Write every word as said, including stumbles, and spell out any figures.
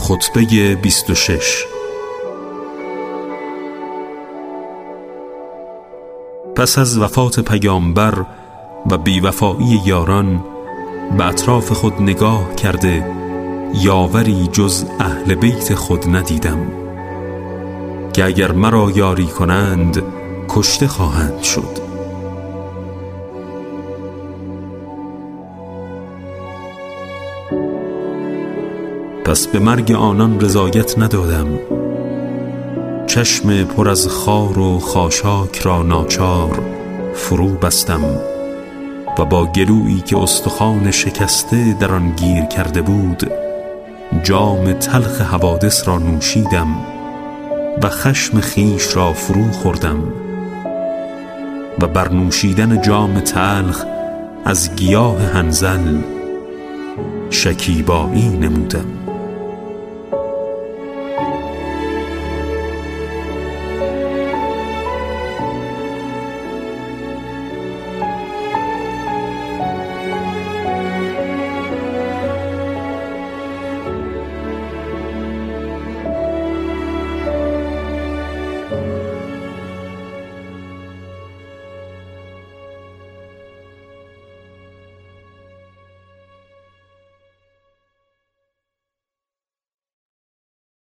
خطبه بیست و شش. پس از وفات پیامبر و بیوفایی یاران به اطراف خود نگاه کرده یاوری جز اهل بیت خود ندیدم که اگر مرا یاری کنند کشته خواهند شد. پس به مرگ آنان رضایت ندادم، چشم پر از خار و خاشاک را ناچار فرو بستم و با گلویی که استخوان شکسته در آن گیر کرده بود جام تلخ حوادث را نوشیدم و خشم خیش را فرو خوردم و بر نوشیدن جام تلخ از گیاه حنظل شکیبایی نمودم.